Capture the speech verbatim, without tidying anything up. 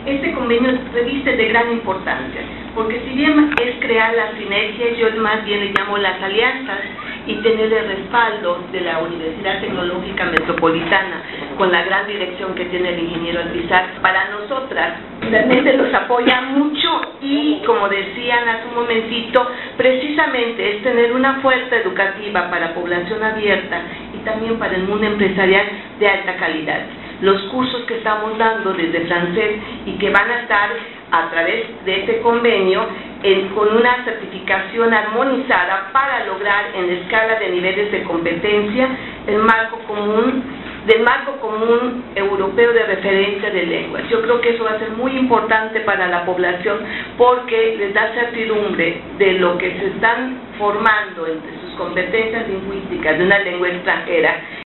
Este convenio reviste de gran importancia, porque si bien es crear las sinergias, yo más bien le llamo las alianzas, y tener el respaldo de la Universidad Tecnológica Metropolitana, con la gran dirección que tiene el ingeniero Alpizar, para nosotras realmente nos apoya mucho y, como decían hace un momentito, precisamente es tener una fuerza educativa para población abierta y también para el mundo empresarial de alta calidad. Los cursos que estamos dando desde francés y que van a estar a través de este convenio en, con una certificación armonizada para lograr en escala de niveles de competencia el marco común del marco común europeo de referencia de lenguas. Yo creo que eso va a ser muy importante para la población porque les da certidumbre de lo que se están formando entre sus competencias lingüísticas de una lengua extranjera